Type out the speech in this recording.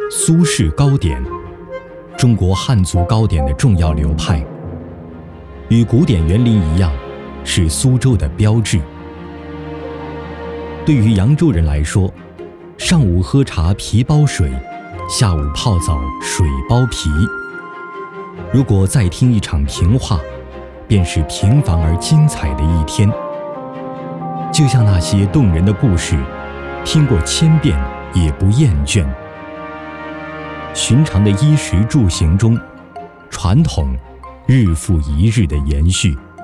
苏式糕点，中国汉族糕点的重要流派，与古典园林一样，是苏州的标志。对于扬州人来说，上午喝茶皮包水，下午泡澡水包皮。如果再听一场评话，便是平凡而精彩的一天。就像那些动人的故事，听过千遍也不厌倦。寻常的衣食住行中，传统日复一日的延续。